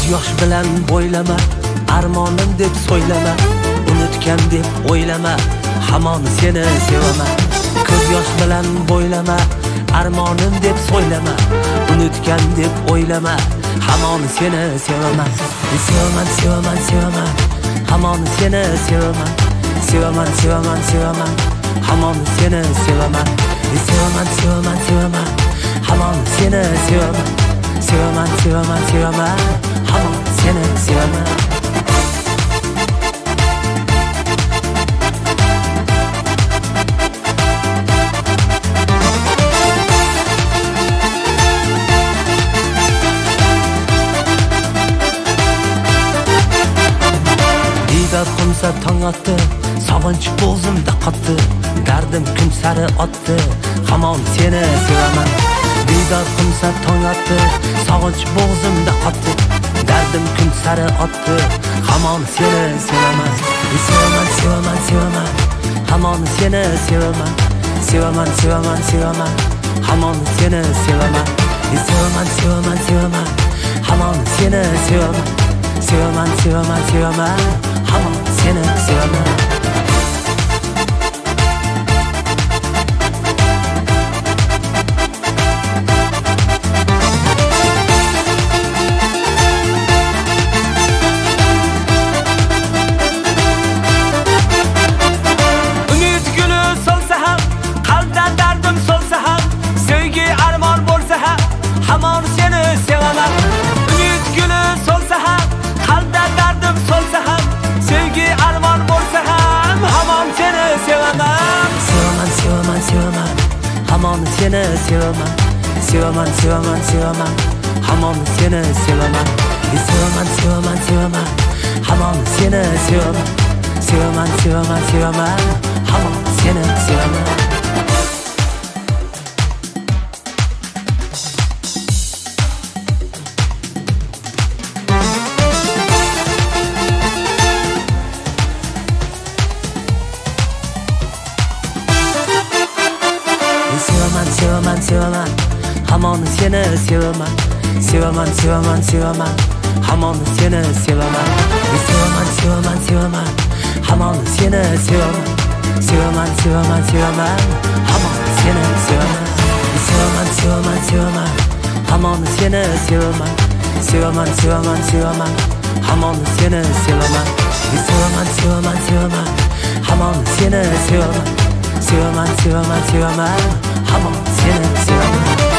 yosh bilan bo'ylama, armonim deb so'ylama, unutgan deb o'ylama, hamon seni sevaman. Ko'z yosh bilan bo'ylama, armonim deb so'ylama, unutgan deb o'ylama, hamon seni sevaman. Sevaman, sevaman, sevaman, hamon seni sevaman. Sevaman, sevaman, sevaman, hamon seni sevaman. Sevaman, sevaman, sevaman, hamon seni sevaman. Sevaman, sevaman, sevaman, hamon seni sevaman. Didor qilsa tong otdi, sog'inch bo'g'zimda qotdi, dardim kun sari otdi, hamon seni sevaman. Didor qilsa tong otdi, sog'inch bo'g'zimda qotdi, dardim kun sari otdi, hamon seni sevaman. Sevaman, sevaman, sevaman, hamon seni sevaman. Sevaman, sevaman, sevaman, hamon seni sevaman. Sevaman, sevaman, sevaman, hamon seni sevaman. Sevaman, sevaman, sevaman, hamon seni sevaman. Umid guli solsa ham, qalbda dardim solsa ham, sevgi armon bo'lsa ham, hamon seni sevaman. Umid guli solsa ham, qalbda dardim solsa ham, sevgi armon bo'lsa ham, hamon seni sevaman. Sevaman, sevaman, sevaman, hamon seni sevaman. Sevaman, sevaman, sevaman, hamon seni sevaman. Sevaman, sevaman, sevaman, hamon seni sevaman. Sevaman, sevaman, sevaman, hamon seni sevaman. Sevaman, sevaman, sevaman, hamon seni sevaman. Sevaman, sevaman, sevaman, hamon seni sevaman. Sevaman, sevaman, sevaman, hamon seni sevaman. Sevaman, sevaman, sevaman, hamon seni sevaman. Sevaman, sevaman, sevaman, hamon seni sevaman. Sevaman, sevaman, sevaman, hamon seni sevaman. Sevaman, sevaman, sevaman, hamon seni sevaman. Sevaman, sevaman, sevaman, hamon seni sevaman.